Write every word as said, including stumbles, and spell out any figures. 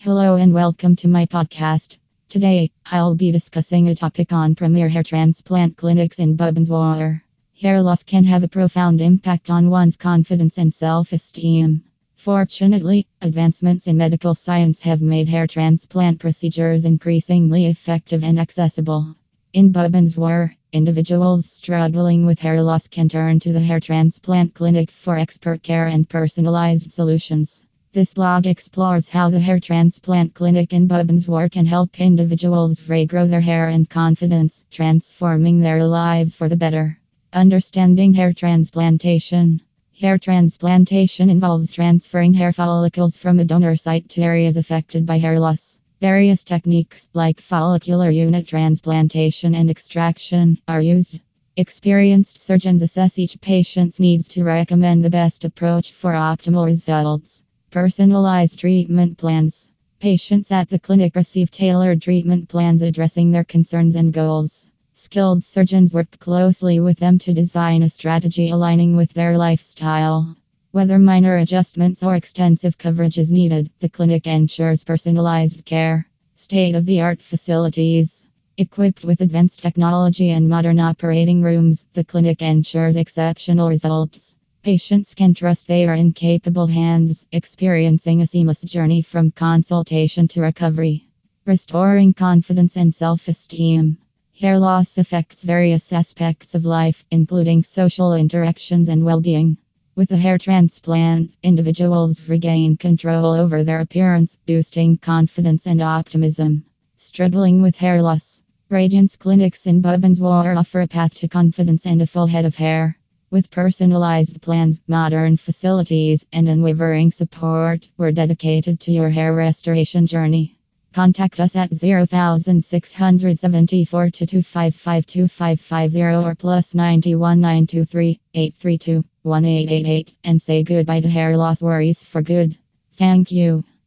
Hello and welcome to my podcast. Today, I'll be discussing a topic on premier hair transplant clinics in Bhubaneswar. Hair loss can have a profound impact on one's confidence and self esteem. Fortunately, advancements in medical science have made hair transplant procedures increasingly effective and accessible. In Bhubaneswar, individuals struggling with hair loss can turn to the hair transplant clinic for expert care and personalized solutions. This blog explores how the hair transplant clinic in Bhubaneswar can help individuals regrow their hair and confidence, transforming their lives for the better. Understanding hair transplantation. Hair transplantation involves transferring hair follicles from a donor site to areas affected by hair loss. Various techniques, like follicular unit transplantation and extraction, are used. Experienced surgeons assess each patient's needs to recommend the best approach for optimal results. Personalized treatment plans. Patients at the clinic receive tailored treatment plans addressing their concerns and goals. Skilled surgeons work closely with them to design a strategy aligning with their lifestyle. Whether minor adjustments or extensive coverage is needed, the clinic ensures personalized care. State-of-the-art facilities. Equipped with advanced technology and modern operating rooms, the clinic ensures exceptional results. Patients can trust they are in capable hands, experiencing a seamless journey from consultation to recovery. Restoring confidence and self-esteem. Hair loss affects various aspects of life, including social interactions and well-being. With a hair transplant, individuals regain control over their appearance, boosting confidence and optimism. Struggling with hair loss. Radiance clinics in Bhubaneswar offer a path to confidence and a full head of hair. With personalized plans, modern facilities, and unwavering support, we're dedicated to your hair restoration journey. Contact us at zero six seven four two two five five two five five zero or plus nine one nine two three eight three two one eight eight eight and say goodbye to hair loss worries for good. Thank you.